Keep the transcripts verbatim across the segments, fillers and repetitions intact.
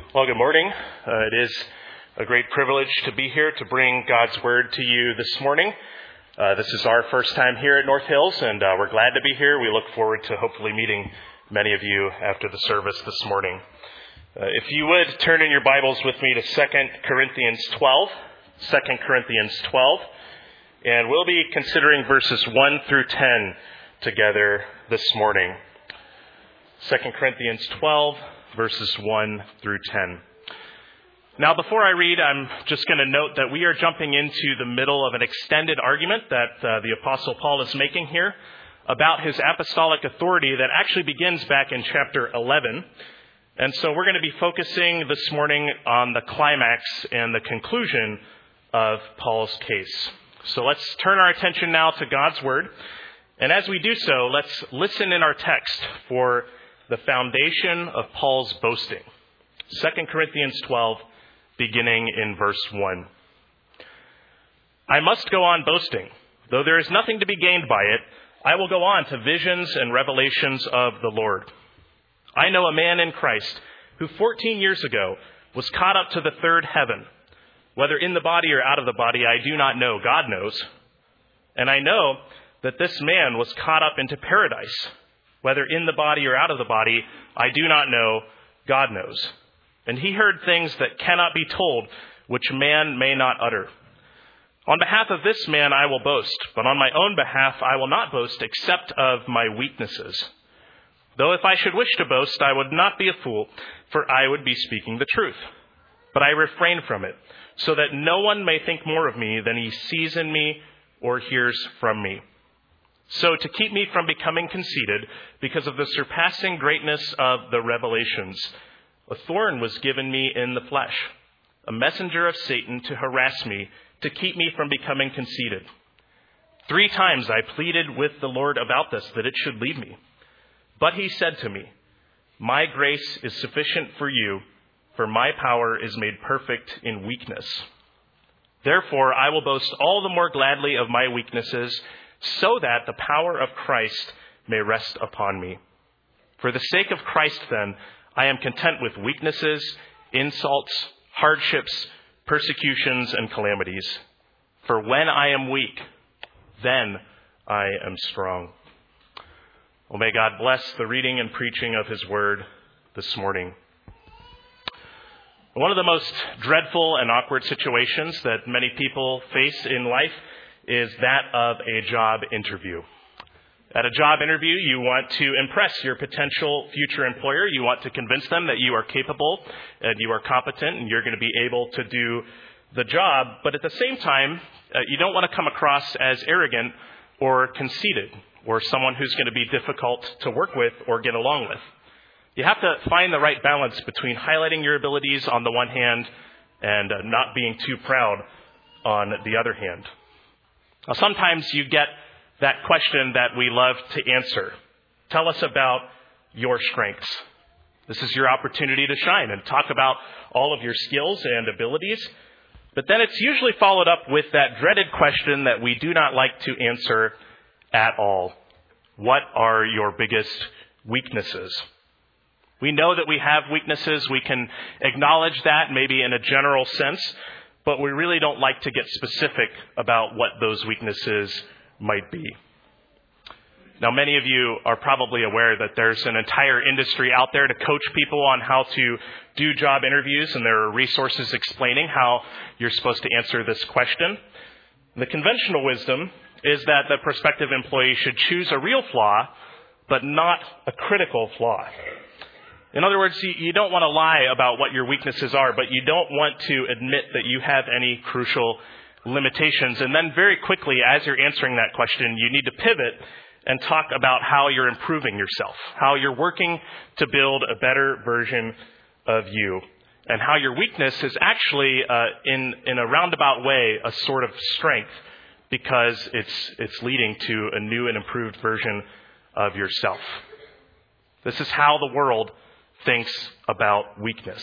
Well, good morning. Uh, it is a great privilege to be here to bring God's Word to you this morning. Uh, this is our first time here at North Hills, and uh, we're glad to be here. We look forward to hopefully meeting many of you after the service this morning. Uh, if you would, turn in your Bibles with me to Second Corinthians twelve. Second Corinthians twelve. And we'll be considering verses one through ten together this morning. Second Corinthians twelve. Verses one through ten. Now, before I read, I'm just going to note that we are jumping into the middle of an extended argument that uh, the Apostle Paul is making here about his apostolic authority that actually begins back in chapter eleven. And so we're going to be focusing this morning on the climax and the conclusion of Paul's case. So let's turn our attention now to God's Word. And as we do so, let's listen in our text for the foundation of Paul's boasting. Second Corinthians twelve, beginning in verse one. I must go on boasting. Though there is nothing to be gained by it, I will go on to visions and revelations of the Lord. I know a man in Christ who fourteen years ago was caught up to the third heaven. Whether in the body or out of the body, I do not know. God knows. And I know that this man was caught up into paradise. Whether in the body or out of the body, I do not know. God knows. And he heard things that cannot be told, which man may not utter. On behalf of this man I will boast, but on my own behalf I will not boast except of my weaknesses. Though if I should wish to boast, I would not be a fool, for I would be speaking the truth. But I refrain from it, so that no one may think more of me than he sees in me or hears from me. So to keep me from becoming conceited, because of the surpassing greatness of the revelations, a thorn was given me in the flesh, a messenger of Satan to harass me, to keep me from becoming conceited. Three times I pleaded with the Lord about this, that it should leave me. But he said to me, my grace is sufficient for you, for my power is made perfect in weakness. Therefore I will boast all the more gladly of my weaknesses, so that the power of Christ may rest upon me. For the sake of Christ, then, I am content with weaknesses, insults, hardships, persecutions, and calamities. For when I am weak, then I am strong. Well, may God bless the reading and preaching of his word this morning. One of the most dreadful and awkward situations that many people face in life is that of a job interview. At a job interview, you want to impress your potential future employer. You want to convince them that you are capable and you are competent and you're going to be able to do the job. But at the same time, uh, you don't want to come across as arrogant or conceited or someone who's going to be difficult to work with or get along with. You have to find the right balance between highlighting your abilities on the one hand and uh, not being too proud on the other hand. Now, sometimes you get that question that we love to answer. Tell us about your strengths. This is your opportunity to shine and talk about all of your skills and abilities. But then it's usually followed up with that dreaded question that we do not like to answer at all. What are your biggest weaknesses? We know that we have weaknesses. We can acknowledge that maybe in a general sense. But we really don't like to get specific about what those weaknesses might be. Now, many of you are probably aware that there's an entire industry out there to coach people on how to do job interviews, and there are resources explaining how you're supposed to answer this question. The conventional wisdom is that the prospective employee should choose a real flaw, but not a critical flaw. In other words, you don't want to lie about what your weaknesses are, but you don't want to admit that you have any crucial limitations. And then very quickly, as you're answering that question, you need to pivot and talk about how you're improving yourself, how you're working to build a better version of you, and how your weakness is actually, uh, in, in a roundabout way, a sort of strength because it's, it's leading to a new and improved version of yourself. This is how the world thinks about weakness.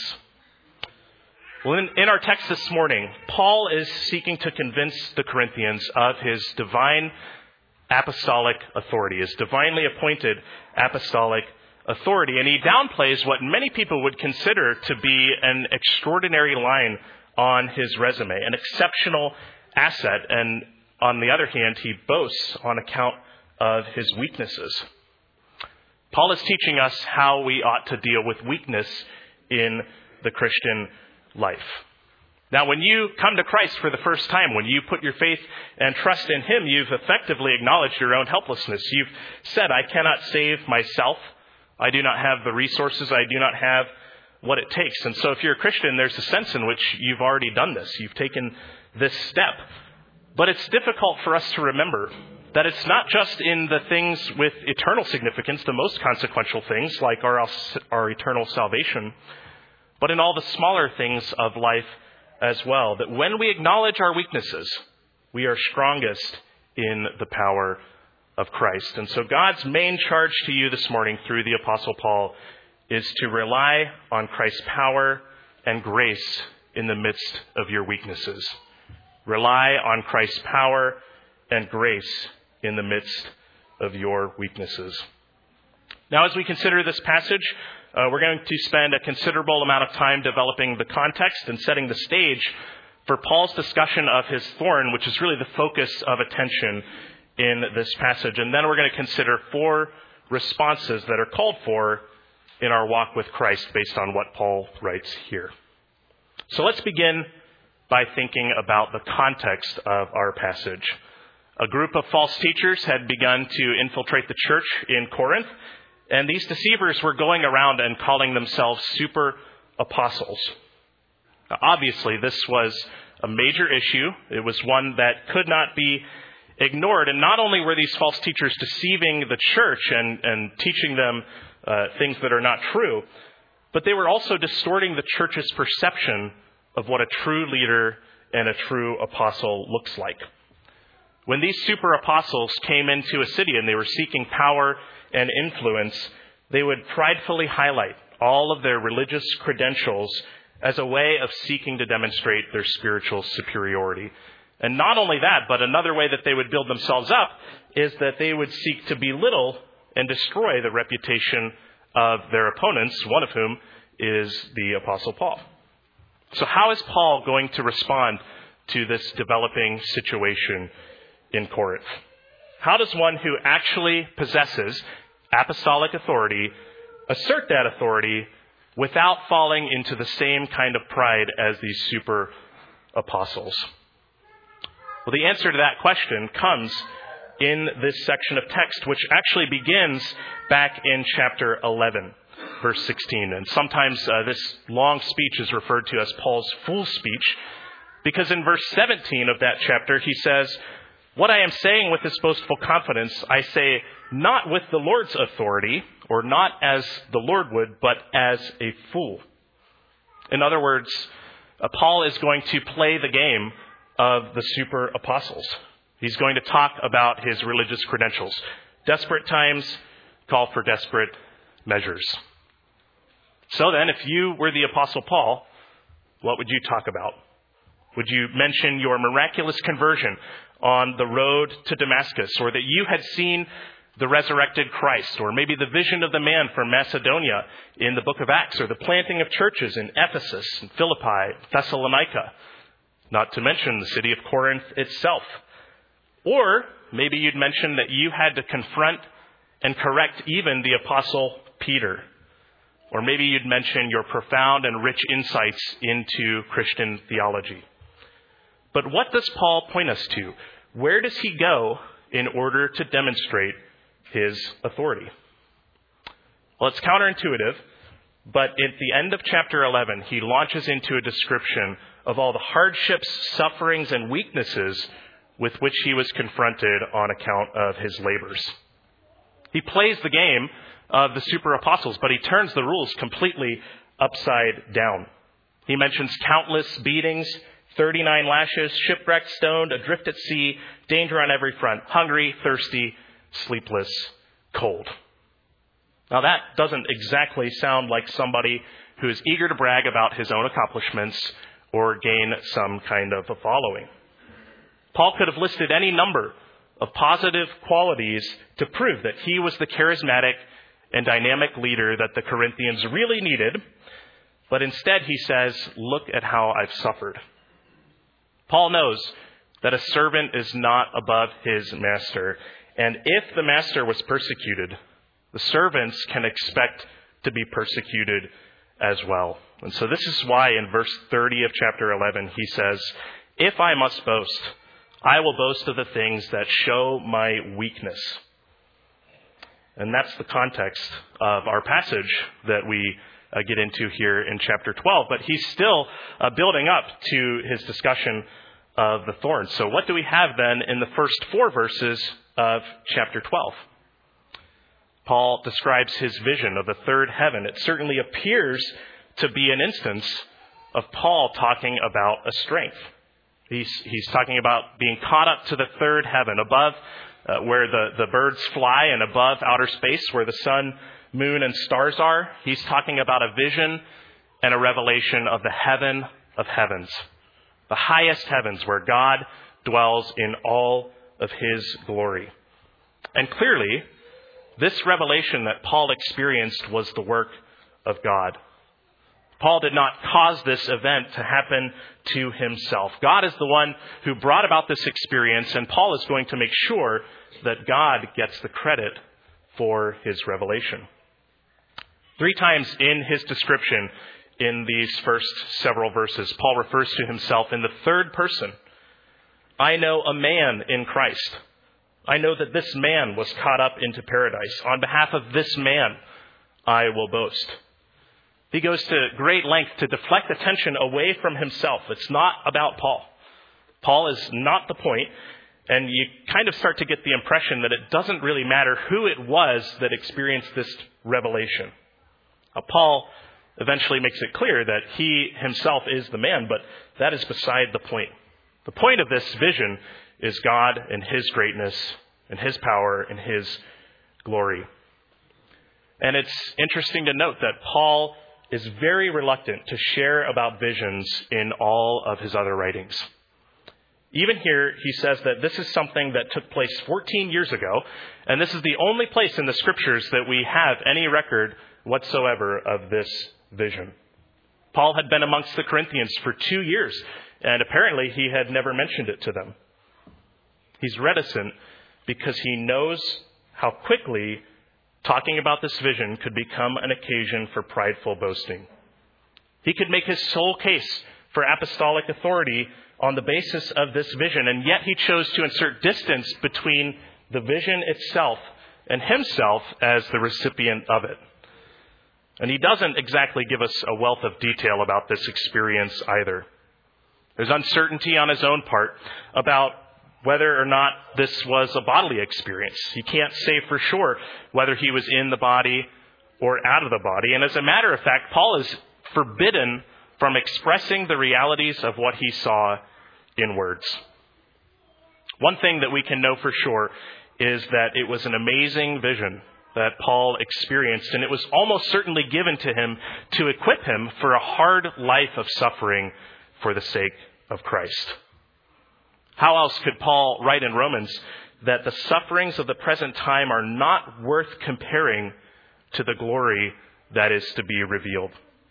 Well, in, in our text this morning, Paul is seeking to convince the Corinthians of his divine apostolic authority, his divinely appointed apostolic authority. And he downplays what many people would consider to be an extraordinary line on his resume, an exceptional asset. And on the other hand, he boasts on account of his weaknesses. Paul is teaching us how we ought to deal with weakness in the Christian life. Now, when you come to Christ for the first time, when you put your faith and trust in him, you've effectively acknowledged your own helplessness. You've said, I cannot save myself. I do not have the resources. I do not have what it takes. And so if you're a Christian, there's a sense in which you've already done this. You've taken this step. But it's difficult for us to remember that it's not just in the things with eternal significance, the most consequential things like our, our eternal salvation, but in all the smaller things of life as well, that when we acknowledge our weaknesses, we are strongest in the power of Christ. And so God's main charge to you this morning through the Apostle Paul is to rely on Christ's power and grace in the midst of your weaknesses. Rely on Christ's power and grace in the midst of your weaknesses. Now, as we consider this passage, uh, we're going to spend a considerable amount of time developing the context and setting the stage for Paul's discussion of his thorn, which is really the focus of attention in this passage. And then we're going to consider four responses that are called for in our walk with Christ based on what Paul writes here. So let's begin by thinking about the context of our passage. A group of false teachers had begun to infiltrate the church in Corinth, and these deceivers were going around and calling themselves super apostles. Now, obviously, this was a major issue. It was one that could not be ignored. And not only were these false teachers deceiving the church and, and teaching them uh, things that are not true, but they were also distorting the church's perception of what a true leader and a true apostle looks like. When these super apostles came into a city and they were seeking power and influence, they would pridefully highlight all of their religious credentials as a way of seeking to demonstrate their spiritual superiority. And not only that, but another way that they would build themselves up is that they would seek to belittle and destroy the reputation of their opponents, one of whom is the Apostle Paul. So how is Paul going to respond to this developing situation in Corinth? How does one who actually possesses apostolic authority assert that authority without falling into the same kind of pride as these super apostles? Well, the answer to that question comes in this section of text, which actually begins back in chapter eleven, verse sixteen. And sometimes uh, this long speech is referred to as Paul's full speech, because in verse seventeen of that chapter, he says, "What I am saying with this boastful confidence, I say not with the Lord's authority, or not as the Lord would, but as a fool." In other words, uh, Paul is going to play the game of the super apostles. He's going to talk about his religious credentials. Desperate times call for desperate measures. So then, if you were the Apostle Paul, what would you talk about? Would you mention your miraculous conversion on the road to Damascus, or that you had seen the resurrected Christ, or maybe the vision of the man from Macedonia in the book of Acts, or the planting of churches in Ephesus, and Philippi, Thessalonica, not to mention the city of Corinth itself? Or maybe you'd mention that you had to confront and correct even the Apostle Peter. Or maybe you'd mention your profound and rich insights into Christian theology. But what does Paul point us to? Where does he go in order to demonstrate his authority? Well, it's counterintuitive, but at the end of chapter eleven, he launches into a description of all the hardships, sufferings, and weaknesses with which he was confronted on account of his labors. He plays the game of the super apostles, but he turns the rules completely upside down. He mentions countless beatings, thirty-nine lashes, shipwrecked, stoned, adrift at sea, danger on every front, hungry, thirsty, sleepless, cold. Now that doesn't exactly sound like somebody who is eager to brag about his own accomplishments or gain some kind of a following. Paul could have listed any number of positive qualities to prove that he was the charismatic and dynamic leader that the Corinthians really needed, but instead he says, look at how I've suffered. Paul knows that a servant is not above his master, and if the master was persecuted, the servants can expect to be persecuted as well. And so this is why in verse thirty of chapter eleven, he says, if I must boast, I will boast of the things that show my weakness. And that's the context of our passage that we uh, get into here in chapter twelve. But he's still uh, building up to his discussion of the thorns. So what do we have then in the first four verses of chapter twelve? Paul describes his vision of the third heaven. It certainly appears to be an instance of Paul talking about a strength. He's, he's talking about being caught up to the third heaven, above uh, where the, the birds fly and above outer space where the sun, moon, and stars are. He's talking about a vision and a revelation of the heaven of heavens, the highest heavens where God dwells in all of his glory. And clearly, this revelation that Paul experienced was the work of God. Paul did not cause this event to happen to himself. God is the one who brought about this experience, and Paul is going to make sure that God gets the credit for his revelation. Three times in his description in these first several verses, Paul refers to himself in the third person. I know a man in Christ. I know that this man was caught up into paradise. On behalf of this man, I will boast. He goes to great length to deflect attention away from himself. It's not about Paul. Paul is not the point, and you kind of start to get the impression that it doesn't really matter who it was that experienced this revelation. Now, Paul eventually makes it clear that he himself is the man, but that is beside the point. The point of this vision is God and his greatness and his power and his glory. And it's interesting to note that Paul is very reluctant to share about visions in all of his other writings. Even here, he says that this is something that took place fourteen years ago, and this is the only place in the scriptures that we have any record whatsoever of this vision. Paul had been amongst the Corinthians for two years, and apparently he had never mentioned it to them. He's reticent because he knows how quickly talking about this vision could become an occasion for prideful boasting. He could make his sole case for apostolic authority on the basis of this vision, and yet he chose to insert distance between the vision itself and himself as the recipient of it. And he doesn't exactly give us a wealth of detail about this experience either. There's uncertainty on his own part about whether or not this was a bodily experience. He can't say for sure whether he was in the body or out of the body. And as a matter of fact, Paul is forbidden from expressing the realities of what he saw in words. One thing that we can know for sure is that it was an amazing vision that Paul experienced, and it was almost certainly given to him to equip him for a hard life of suffering for the sake of Christ. How else could Paul write in Romans that the sufferings of the present time are not worth comparing to the glory that is to be revealed?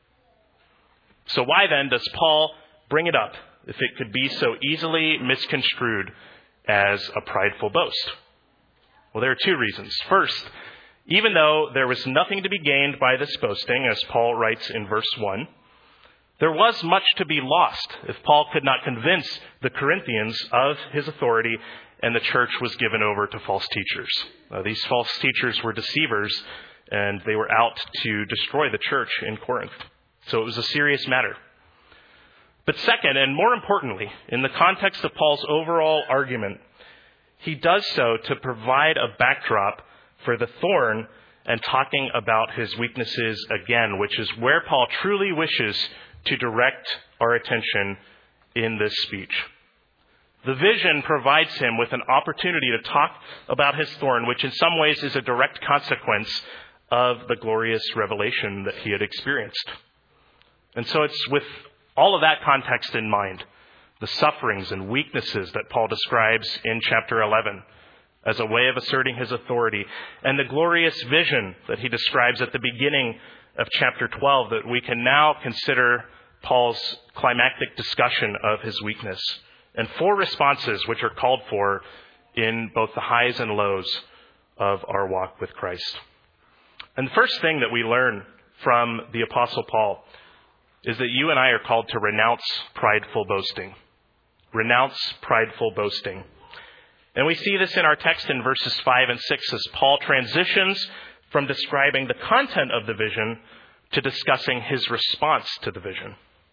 So why then does Paul bring it up if it could be so easily misconstrued as a prideful boast? Well, there are two reasons. First, even though there was nothing to be gained by this boasting, as Paul writes in verse one, there was much to be lost if Paul could not convince the Corinthians of his authority and the church was given over to false teachers. Uh, these false teachers were deceivers, and they were out to destroy the church in Corinth. So it was a serious matter. But second, and more importantly, in the context of Paul's overall argument, he does so to provide a backdrop for the thorn and talking about his weaknesses again, which is where Paul truly wishes to direct our attention in this speech. The vision provides him with an opportunity to talk about his thorn, which in some ways is a direct consequence of the glorious revelation that he had experienced. And so it's with all of that context in mind, the sufferings and weaknesses that Paul describes in chapter eleven, as a way of asserting his authority, and the glorious vision that he describes at the beginning of chapter twelve, that we can now consider Paul's climactic discussion of his weakness, and four responses which are called for in both the highs and lows of our walk with Christ. And the first thing that we learn from the Apostle Paul is that you and I are called to renounce prideful boasting. Renounce prideful boasting. And we see this in our text in verses five and six as Paul transitions from describing the content of the vision to discussing his response to the vision.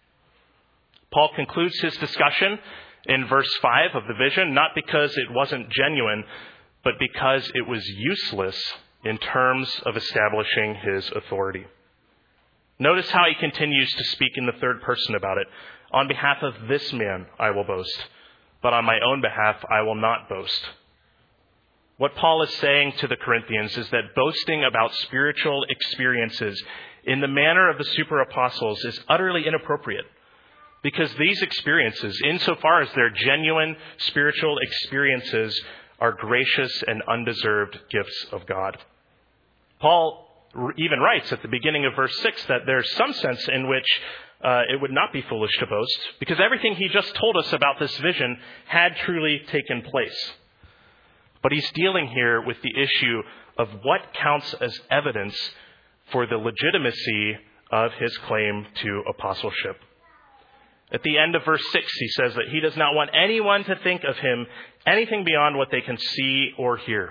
Paul concludes his discussion in verse five of the vision, not because it wasn't genuine, but because it was useless in terms of establishing his authority. Notice how he continues to speak in the third person about it. On behalf of this man, I will boast, but on my own behalf, I will not boast. What Paul is saying to the Corinthians is that boasting about spiritual experiences in the manner of the super apostles is utterly inappropriate, because these experiences, insofar as they're genuine spiritual experiences, are gracious and undeserved gifts of God. Paul even writes at the beginning of verse six that there's some sense in which uh, it would not be foolish to boast, because everything he just told us about this vision had truly taken place. But he's dealing here with the issue of what counts as evidence for the legitimacy of his claim to apostleship. At the end of verse six, he says that he does not want anyone to think of him anything beyond what they can see or hear.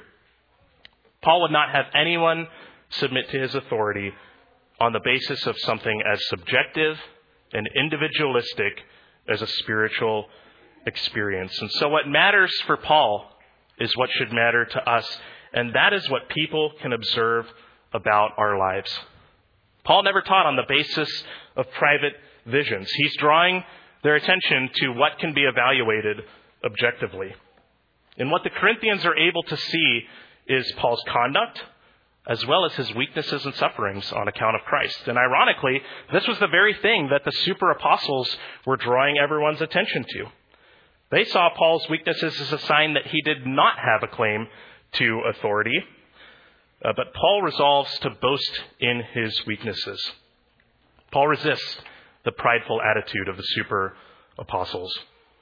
Paul would not have anyone submit to his authority on the basis of something as subjective and individualistic as a spiritual experience. And so what matters for Paul is what should matter to us, and that is what people can observe about our lives. Paul never taught on the basis of private visions. He's drawing their attention to what can be evaluated objectively. And what the Corinthians are able to see is Paul's conduct, as well as his weaknesses and sufferings on account of Christ. And ironically, this was the very thing that the super apostles were drawing everyone's attention to. They saw Paul's weaknesses as a sign that he did not have a claim to authority. Uh, but Paul resolves to boast in his weaknesses. Paul resists the prideful attitude of the super apostles.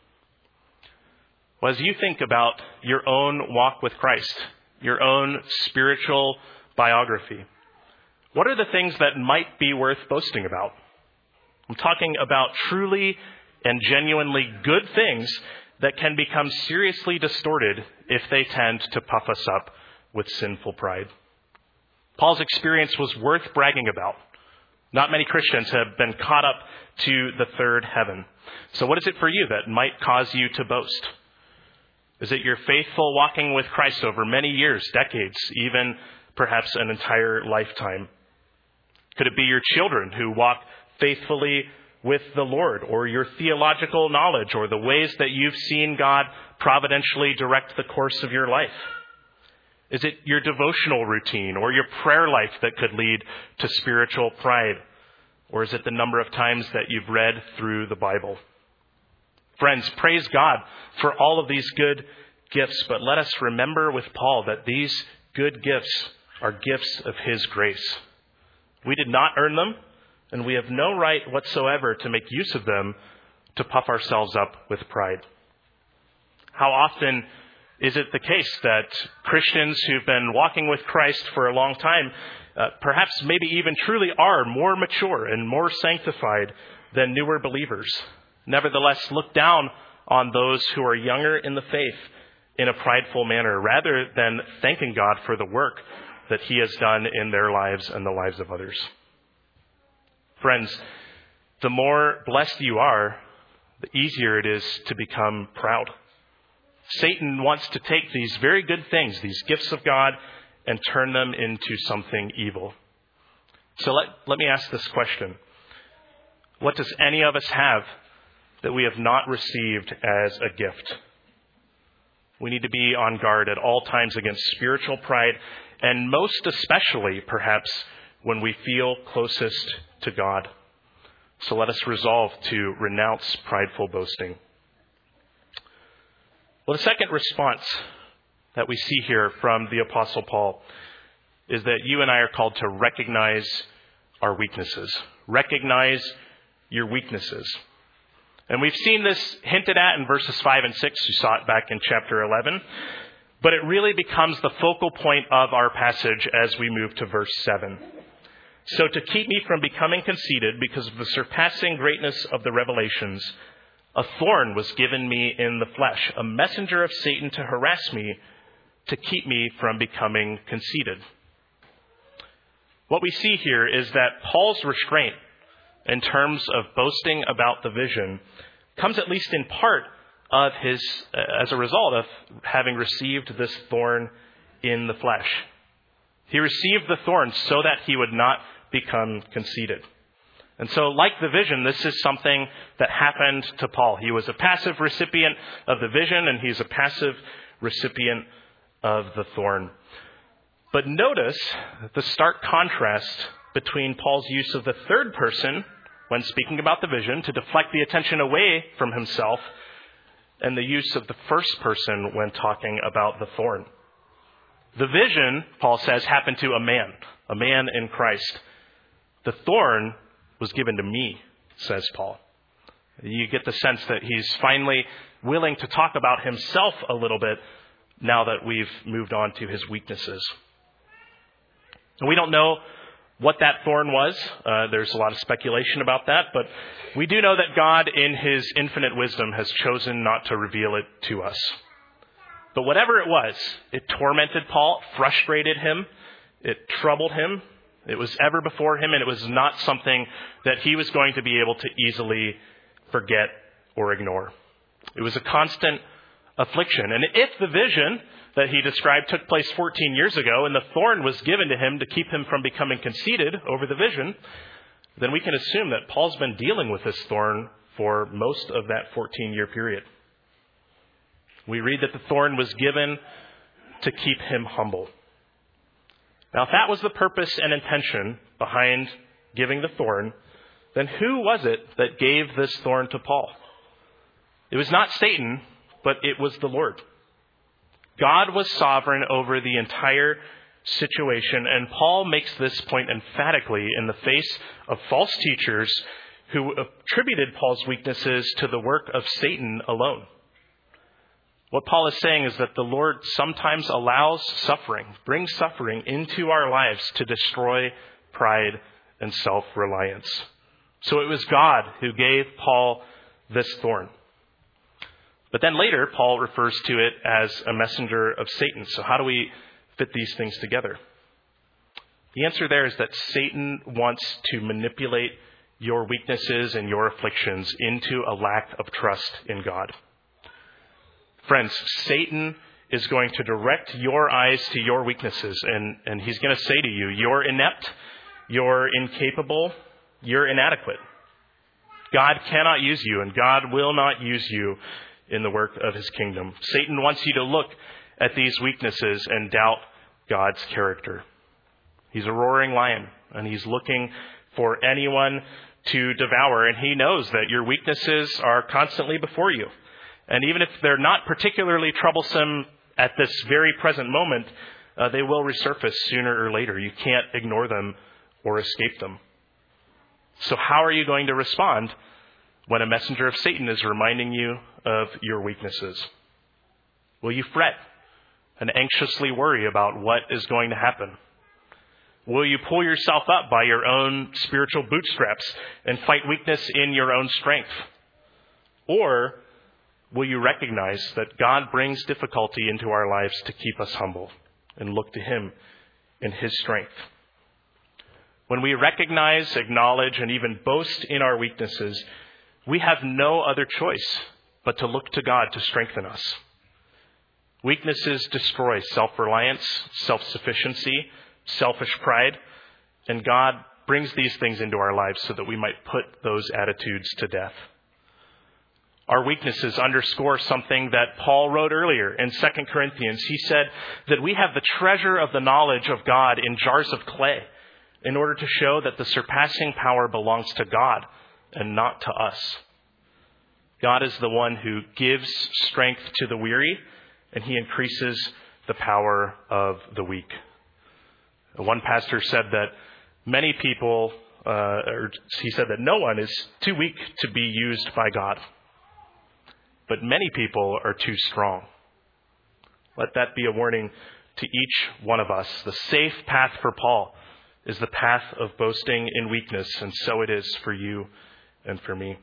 Well, as you think about your own walk with Christ, your own spiritual biography, what are the things that might be worth boasting about? I'm talking about truly and genuinely good things that can become seriously distorted if they tend to puff us up with sinful pride. Paul's experience was worth bragging about. Not many Christians have been caught up to the third heaven. So what is it for you that might cause you to boast? Is it your faithful walking with Christ over many years, decades, even perhaps an entire lifetime? Could it be your children who walk faithfully with the Lord, or your theological knowledge, or the ways that you've seen God providentially direct the course of your life? Is it your devotional routine or your prayer life that could lead to spiritual pride? Or is it the number of times that you've read through the Bible? Friends, praise God for all of these good gifts, but let us remember with Paul that these good gifts are gifts of his grace. We did not earn them, and we have no right whatsoever to make use of them to puff ourselves up with pride. How often is it the case that Christians who've been walking with Christ for a long time, uh, perhaps maybe even truly are more mature and more sanctified than newer believers, nevertheless look down on those who are younger in the faith in a prideful manner, rather than thanking God for the work that he has done in their lives and the lives of others? Friends, the more blessed you are, the easier it is to become proud. Satan wants to take these very good things, these gifts of God, and turn them into something evil. So let, let me ask this question. What does any of us have that we have not received as a gift? We need to be on guard at all times against spiritual pride, and most especially, perhaps, when we feel closest to God. So let us resolve to renounce prideful boasting. Well, the second response that we see here from the Apostle Paul is that you and I are called to recognize our weaknesses. Recognize your weaknesses. And we've seen this hinted at in verses five and six. You saw it back in chapter eleven. But it really becomes the focal point of our passage as we move to verse seven. So to keep me from becoming conceited because of the surpassing greatness of the revelations, a thorn was given me in the flesh, a messenger of Satan to harass me, to keep me from becoming conceited. What we see here is that Paul's restraint in terms of boasting about the vision comes at least in part of his, uh, as a result of having received this thorn in the flesh. He received the thorn so that he would not become conceited. And so, like the vision, this is something that happened to Paul. He was a passive recipient of the vision, and he's a passive recipient of the thorn. But notice the stark contrast between Paul's use of the third person when speaking about the vision to deflect the attention away from himself, and the use of the first person when talking about the thorn. The vision, Paul says, happened to a man, a man in Christ. The thorn was given to me, says Paul. You get the sense that he's finally willing to talk about himself a little bit now that we've moved on to his weaknesses. And we don't know what that thorn was. Uh, there's a lot of speculation about that, but we do know that God, in his infinite wisdom, has chosen not to reveal it to us. But whatever it was, it tormented Paul, frustrated him, it troubled him. It was ever before him, and it was not something that he was going to be able to easily forget or ignore. It was a constant affliction. And if the vision that he described took place fourteen years ago, and the thorn was given to him to keep him from becoming conceited over the vision, then we can assume that Paul's been dealing with this thorn for most of that fourteen-year period. We read that the thorn was given to keep him humble. Now, if that was the purpose and intention behind giving the thorn, then who was it that gave this thorn to Paul? It was not Satan, but it was the Lord. God was sovereign over the entire situation, and Paul makes this point emphatically in the face of false teachers who attributed Paul's weaknesses to the work of Satan alone. What Paul is saying is that the Lord sometimes allows suffering, brings suffering into our lives to destroy pride and self-reliance. So it was God who gave Paul this thorn. But then later, Paul refers to it as a messenger of Satan. So how do we fit these things together? The answer there is that Satan wants to manipulate your weaknesses and your afflictions into a lack of trust in God. Friends, Satan is going to direct your eyes to your weaknesses, and, and he's going to say to you, you're inept, you're incapable, you're inadequate. God cannot use you, and God will not use you in the work of his kingdom. Satan wants you to look at these weaknesses and doubt God's character. He's a roaring lion, and he's looking for anyone to devour, and he knows that your weaknesses are constantly before you. And even if they're not particularly troublesome at this very present moment, uh, they will resurface sooner or later. You can't ignore them or escape them. So how are you going to respond when a messenger of Satan is reminding you of your weaknesses? Will you fret and anxiously worry about what is going to happen? Will you pull yourself up by your own spiritual bootstraps and fight weakness in your own strength? Or will you recognize that God brings difficulty into our lives to keep us humble and look to him in his strength? When we recognize, acknowledge, and even boast in our weaknesses, we have no other choice but to look to God to strengthen us. Weaknesses destroy self-reliance, self-sufficiency, selfish pride, and God brings these things into our lives so that we might put those attitudes to death. Our weaknesses underscore something that Paul wrote earlier in Second Corinthians. He said that we have the treasure of the knowledge of God in jars of clay in order to show that the surpassing power belongs to God and not to us. God is the one who gives strength to the weary, and he increases the power of the weak. One pastor said that many people, uh, or he said that no one is too weak to be used by God, but many people are too strong. Let that be a warning to each one of us. The safe path for Paul is the path of boasting in weakness, and so it is for you and for me.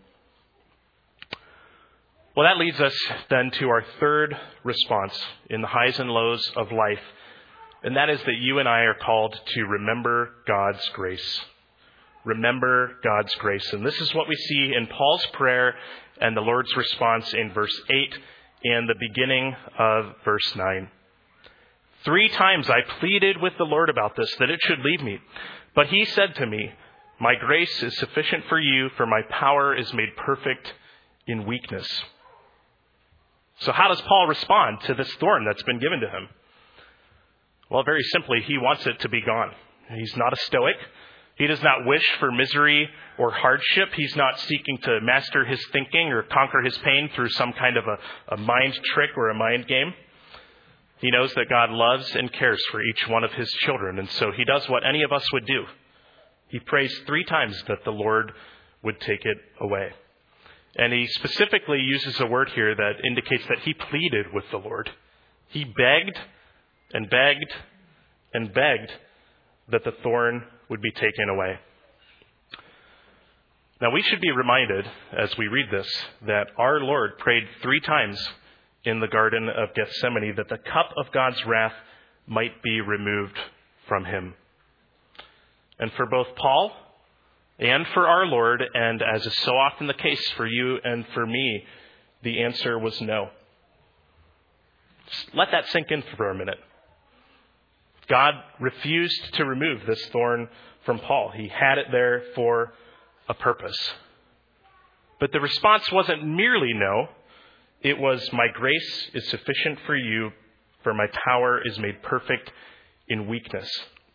Well, that leads us then to our third response in the highs and lows of life, and that is that you and I are called to remember God's grace. Remember God's grace. And this is what we see in Paul's prayer and the Lord's response in verse eight and the beginning of verse nine. Three times I pleaded with the Lord about this, that it should leave me. But he said to me, my grace is sufficient for you, for my power is made perfect in weakness. So how does Paul respond to this thorn that's been given to him? Well, very simply, he wants it to be gone. He's not a stoic. He does not wish for misery or hardship. He's not seeking to master his thinking or conquer his pain through some kind of a, a mind trick or a mind game. He knows that God loves and cares for each one of his children, and so he does what any of us would do. He prays three times that the Lord would take it away. And he specifically uses a word here that indicates that he pleaded with the Lord. He begged and begged and begged that the thorn would be taken away. Now, we should be reminded as we read this that our Lord prayed three times in the Garden of Gethsemane that the cup of God's wrath might be removed from him. And for both Paul and for our Lord, and as is so often the case for you and for me, the answer was no. Just let that sink in for a minute. God refused to remove this thorn from Paul. He had it there for a purpose. But the response wasn't merely no. It was, my grace is sufficient for you, for my power is made perfect in weakness.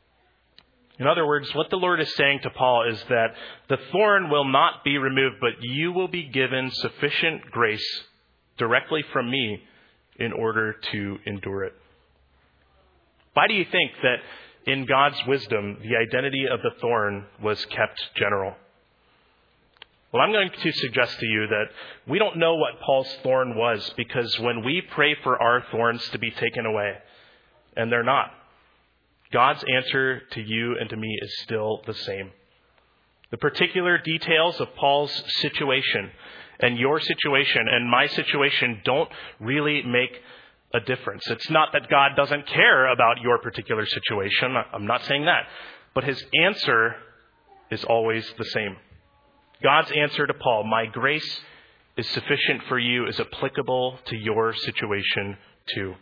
In other words, what the Lord is saying to Paul is that the thorn will not be removed, but you will be given sufficient grace directly from me in order to endure it. Why do you think that in God's wisdom, the identity of the thorn was kept general? Well, I'm going to suggest to you that we don't know what Paul's thorn was, because when we pray for our thorns to be taken away, and they're not, God's answer to you and to me is still the same. The particular details of Paul's situation and your situation and my situation don't really make a difference. It's not that God doesn't care about your particular situation. I'm not saying that. But his answer is always the same. God's answer to Paul, my grace is sufficient for you, is applicable to your situation too.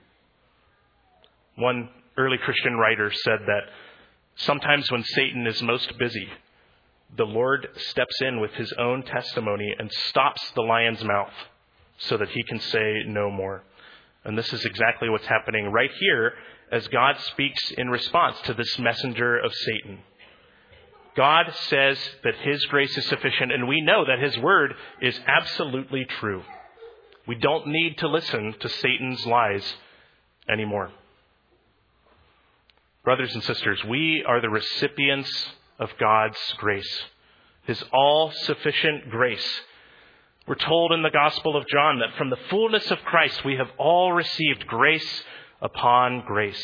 One early Christian writer said that sometimes when Satan is most busy, the Lord steps in with his own testimony and stops the lion's mouth so that he can say no more. And this is exactly what's happening right here as God speaks in response to this messenger of Satan. God says that his grace is sufficient, and we know that his word is absolutely true. We don't need to listen to Satan's lies anymore. Brothers and sisters, we are the recipients of God's grace, his all-sufficient grace. We're told in the Gospel of John that from the fullness of Christ we have all received grace upon grace.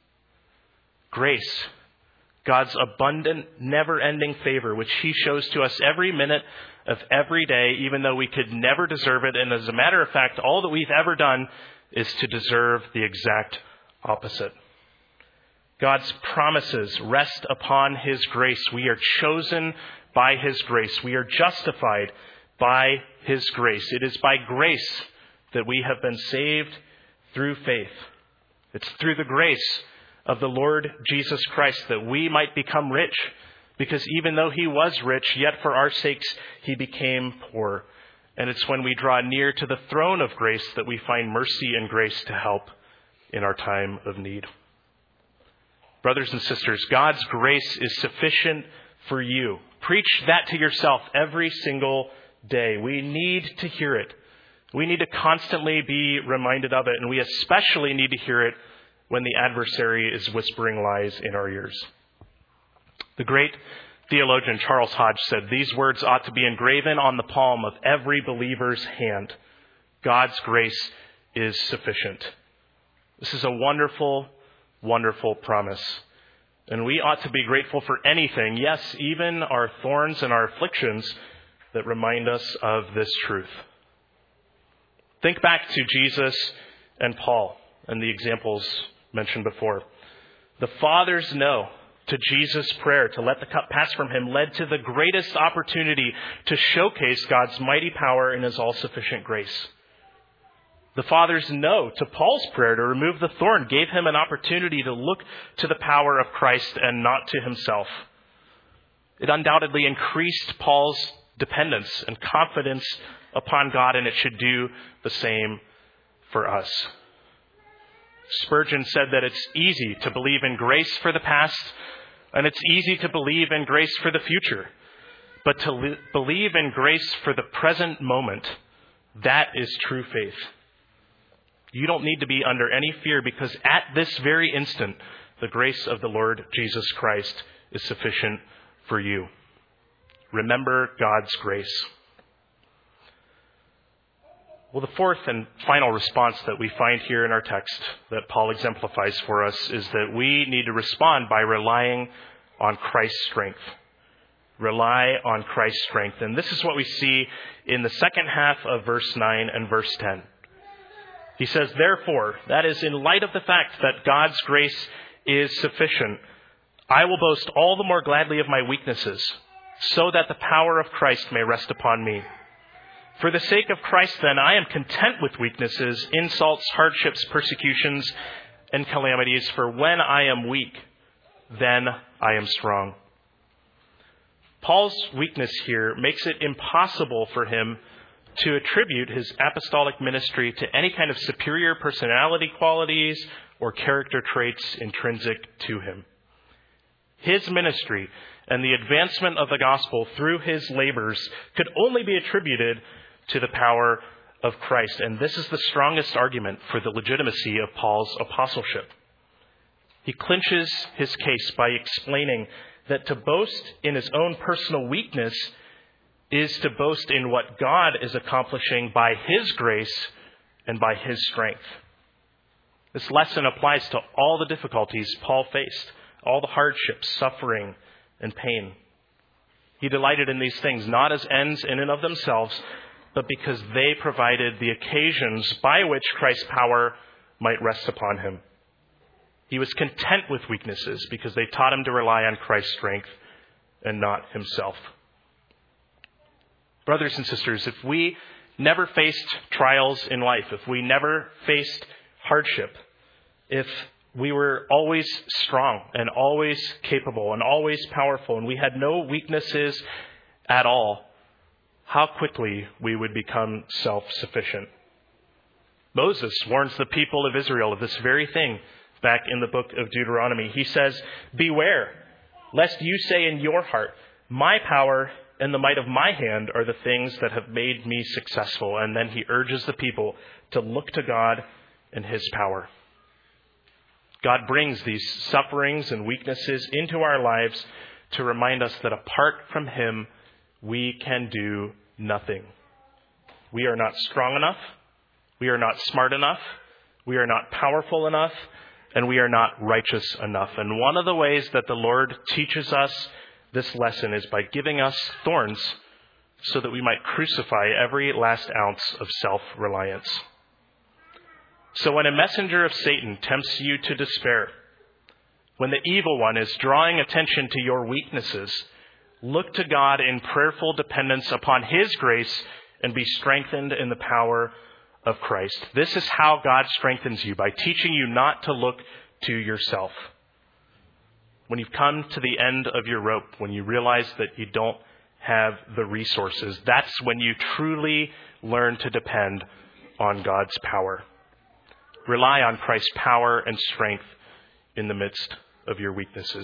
Grace, God's abundant, never-ending favor, which he shows to us every minute of every day, even though we could never deserve it. And as a matter of fact, all that we've ever done is to deserve the exact opposite. God's promises rest upon his grace. We are chosen by his grace. We are justified by his grace. It is by grace that we have been saved through faith. It's through the grace of the Lord Jesus Christ that we might become rich, because even though he was rich, yet for our sakes he became poor. And it's when we draw near to the throne of grace that we find mercy and grace to help in our time of need. Brothers and sisters, God's grace is sufficient for you. Preach that to yourself every single day. We need to hear it. We need to constantly be reminded of it, and we especially need to hear it when the adversary is whispering lies in our ears. The great theologian Charles Hodge said, "These words ought to be engraven on the palm of every believer's hand. God's grace is sufficient." This is a wonderful, wonderful promise. And we ought to be grateful for anything, yes, even our thorns and our afflictions that remind us of this truth. Think back to Jesus and Paul and the examples mentioned before. The Father's no to Jesus' prayer to let the cup pass from him led to the greatest opportunity to showcase God's mighty power and his all-sufficient grace. The Father's no to Paul's prayer to remove the thorn gave him an opportunity to look to the power of Christ and not to himself. It undoubtedly increased Paul's dependence and confidence upon God, and it should do the same for us. Spurgeon said that it's easy to believe in grace for the past, and it's easy to believe in grace for the future. But to li- believe in grace for the present moment, that is true faith. You don't need to be under any fear, because at this very instant, the grace of the Lord Jesus Christ is sufficient for you. Remember God's grace. Well, the fourth and final response that we find here in our text that Paul exemplifies for us is that we need to respond by relying on Christ's strength. Rely on Christ's strength. And this is what we see in the second half of verse nine and verse ten. He says, "Therefore," that is, in light of the fact that God's grace is sufficient, "I will boast all the more gladly of my weaknesses, so that the power of Christ may rest upon me. For the sake of Christ, then, I am content with weaknesses, insults, hardships, persecutions, and calamities, for when I am weak, then I am strong." Paul's weakness here makes it impossible for him to attribute his apostolic ministry to any kind of superior personality qualities or character traits intrinsic to him. His ministry and the advancement of the gospel through his labors could only be attributed to the power of Christ. And this is the strongest argument for the legitimacy of Paul's apostleship. He clinches his case by explaining that to boast in his own personal weakness is to boast in what God is accomplishing by his grace and by his strength. This lesson applies to all the difficulties Paul faced, all the hardships, suffering, and pain. He delighted in these things not as ends in and of themselves, but because they provided the occasions by which Christ's power might rest upon him. He was content with weaknesses because they taught him to rely on Christ's strength and not himself. Brothers and sisters, if we never faced trials in life, if we never faced hardship, if we were always strong and always capable and always powerful, and we had no weaknesses at all, how quickly we would become self-sufficient. Moses warns the people of Israel of this very thing back in the book of Deuteronomy. He says, "Beware, lest you say in your heart, 'My power and the might of my hand are the things that have made me successful.'" And then he urges the people to look to God and his power. God brings these sufferings and weaknesses into our lives to remind us that apart from him, we can do nothing. We are not strong enough. We are not smart enough. We are not powerful enough. And we are not righteous enough. And one of the ways that the Lord teaches us this lesson is by giving us thorns so that we might crucify every last ounce of self-reliance. So when a messenger of Satan tempts you to despair, when the evil one is drawing attention to your weaknesses, look to God in prayerful dependence upon his grace and be strengthened in the power of Christ. This is how God strengthens you, by teaching you not to look to yourself. When you've come to the end of your rope, when you realize that you don't have the resources, that's when you truly learn to depend on God's power. Rely on Christ's power and strength in the midst of your weaknesses.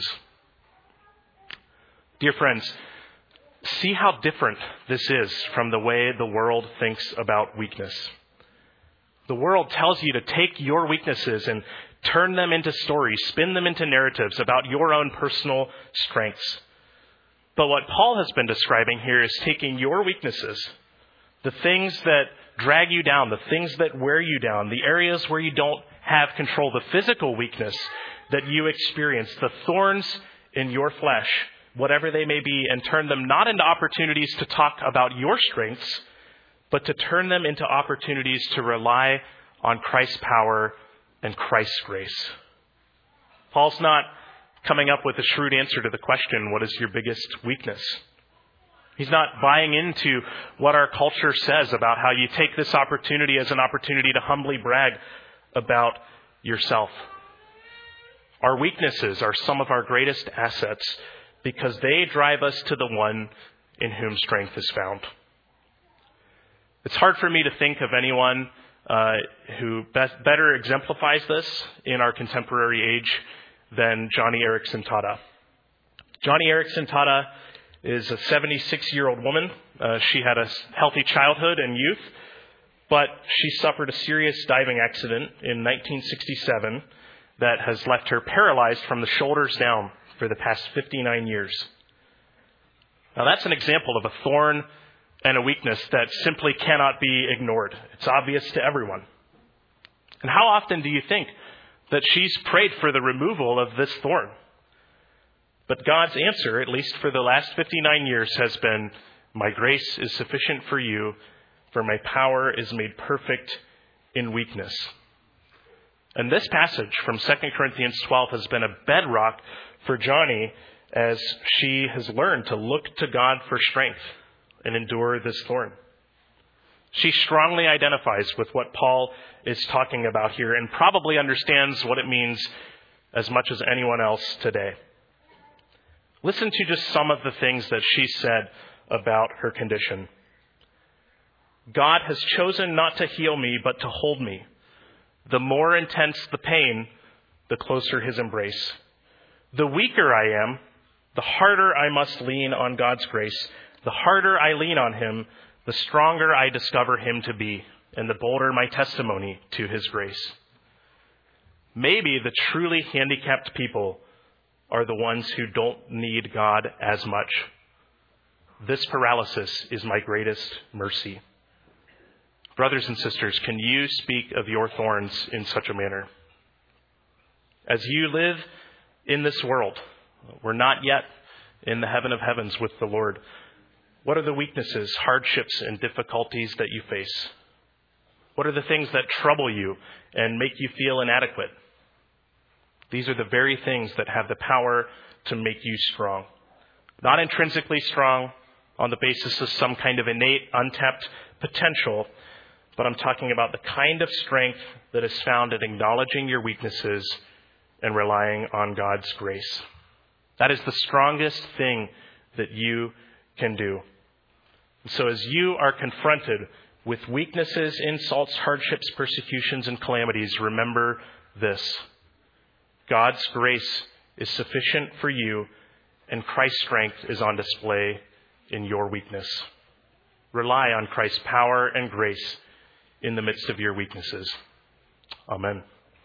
Dear friends, see how different this is from the way the world thinks about weakness. The world tells you to take your weaknesses and turn them into stories, spin them into narratives about your own personal strengths. But what Paul has been describing here is taking your weaknesses, the things that drag you down, the things that wear you down, the areas where you don't have control, the physical weakness that you experience, the thorns in your flesh, whatever they may be, and turn them not into opportunities to talk about your strengths, but to turn them into opportunities to rely on Christ's power and Christ's grace. Paul's not coming up with a shrewd answer to the question, what is your biggest weakness? He's not buying into what our culture says about how you take this opportunity as an opportunity to humbly brag about yourself. Our weaknesses are some of our greatest assets because they drive us to the one in whom strength is found. It's hard for me to think of anyone uh, who best, better exemplifies this in our contemporary age than Joni Eareckson Tada. Joni Eareckson Tada is a seventy-six-year-old woman. Uh, she had a healthy childhood and youth, but she suffered a serious diving accident in nineteen sixty-seven that has left her paralyzed from the shoulders down for the past fifty-nine years. Now that's an example of a thorn and a weakness that simply cannot be ignored. It's obvious to everyone. And how often do you think that she's prayed for the removal of this thorn? But God's answer, at least for the last fifty-nine years, has been, my grace is sufficient for you, for my power is made perfect in weakness. And this passage from Second Corinthians twelve has been a bedrock for Joni as she has learned to look to God for strength and endure this thorn. She strongly identifies with what Paul is talking about here and probably understands what it means as much as anyone else today. Listen to just some of the things that she said about her condition. God has chosen not to heal me, but to hold me. The more intense the pain, the closer his embrace. The weaker I am, the harder I must lean on God's grace. The harder I lean on him, the stronger I discover him to be, and the bolder my testimony to his grace. Maybe the truly handicapped people are the ones who don't need God as much. This paralysis is my greatest mercy. Brothers and sisters, can you speak of your thorns in such a manner? As you live in this world, we're not yet in the heaven of heavens with the Lord. What are the weaknesses, hardships, and difficulties that you face? What are the things that trouble you and make you feel inadequate? These are the very things that have the power to make you strong. Not intrinsically strong on the basis of some kind of innate, untapped potential, but I'm talking about the kind of strength that is found in acknowledging your weaknesses and relying on God's grace. That is the strongest thing that you can do. So as you are confronted with weaknesses, insults, hardships, persecutions, and calamities, remember this. God's grace is sufficient for you, and Christ's strength is on display in your weakness. Rely on Christ's power and grace in the midst of your weaknesses. Amen.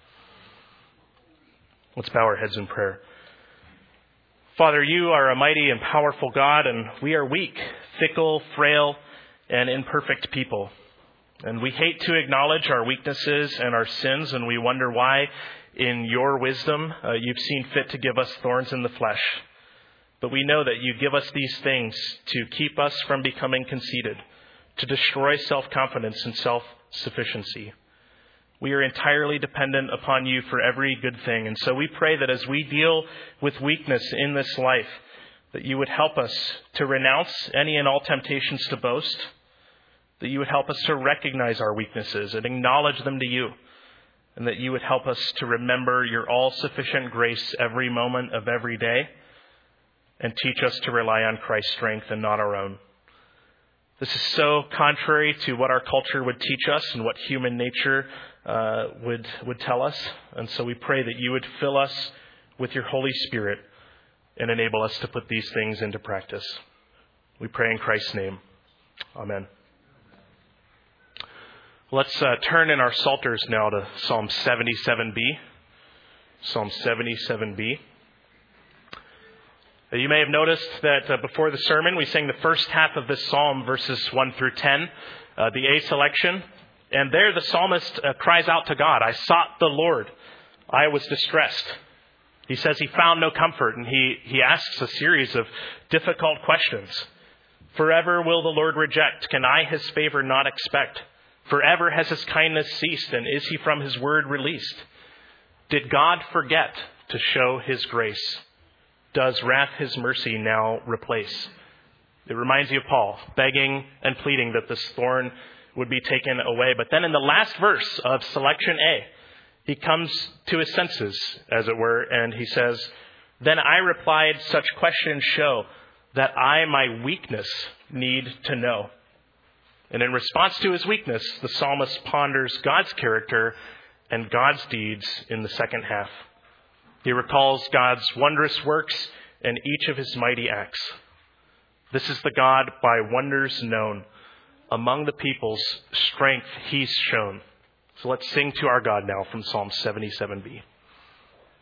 Let's bow our heads in prayer. Father, you are a mighty and powerful God, and we are weak, fickle, frail, and imperfect people. And we hate to acknowledge our weaknesses and our sins, and we wonder why, in your wisdom, uh, you've seen fit to give us thorns in the flesh. But we know that you give us these things to keep us from becoming conceited, to destroy self-confidence and self-sufficiency. We are entirely dependent upon you for every good thing. And so we pray that as we deal with weakness in this life, that you would help us to renounce any and all temptations to boast, that you would help us to recognize our weaknesses and acknowledge them to you, and that you would help us to remember your all-sufficient grace every moment of every day, and teach us to rely on Christ's strength and not our own. This is so contrary to what our culture would teach us and what human nature uh, would would tell us. And so we pray that you would fill us with your Holy Spirit and enable us to put these things into practice. We pray in Christ's name. Amen. Let's uh, turn in our Psalters now to Psalm seventy-seven b. Psalm seventy-seven b. You may have noticed that uh, before the sermon, we sang the first half of this psalm, verses one through ten, uh, the A selection. And there the psalmist uh, cries out to God, I sought the Lord. I was distressed. He says he found no comfort, and he, he asks a series of difficult questions. Forever will the Lord reject? Can I his favor not expect? Forever has his kindness ceased, and is he from his word released? Did God forget to show his grace? Does wrath his mercy now replace? It reminds you of Paul begging and pleading that this thorn would be taken away. But then in the last verse of selection A, he comes to his senses, as it were, and he says, Then I replied, such questions show that I my weakness need to know. And in response to his weakness, the psalmist ponders God's character and God's deeds in the second half. He recalls God's wondrous works and each of his mighty acts. This is the God by wonders known. Among the peoples, strength he's shown. So let's sing to our God now from Psalm seventy-seven b.